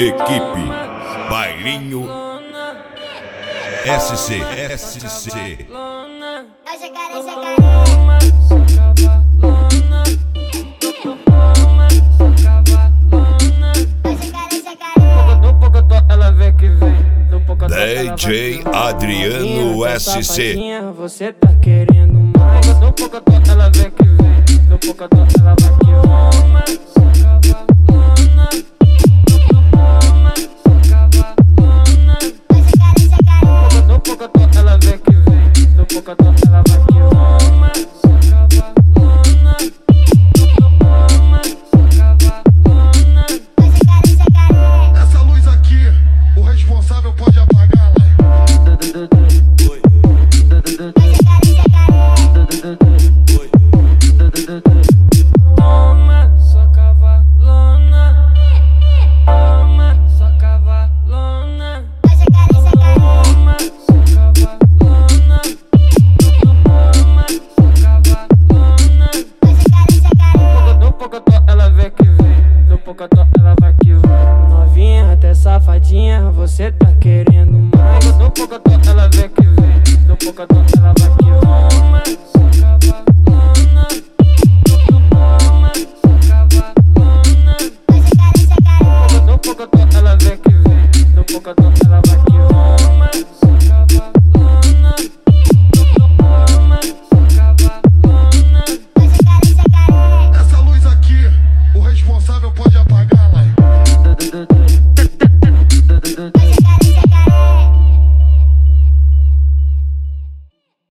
Equipe Bailinho SC. É o jacaré. DJ Adriano SC. Você tá querendo mais? No pocotó ela vem que vem. No pocotó ela vai que vai. No pocotó ela vem que vem. No pocotó ela vai que vai. Essa luz aqui, o responsável pode apagar, né? Toma sua cavalona, toma sua cavalona, toma sua cavalona, toma sua cavalona. No pocotó ela vem que vem, no pocotó ela vai que vai. Novinha até safadinha, você tá querendo mais? No pocotó ela vem que vem, no pocotó ela vai que vai.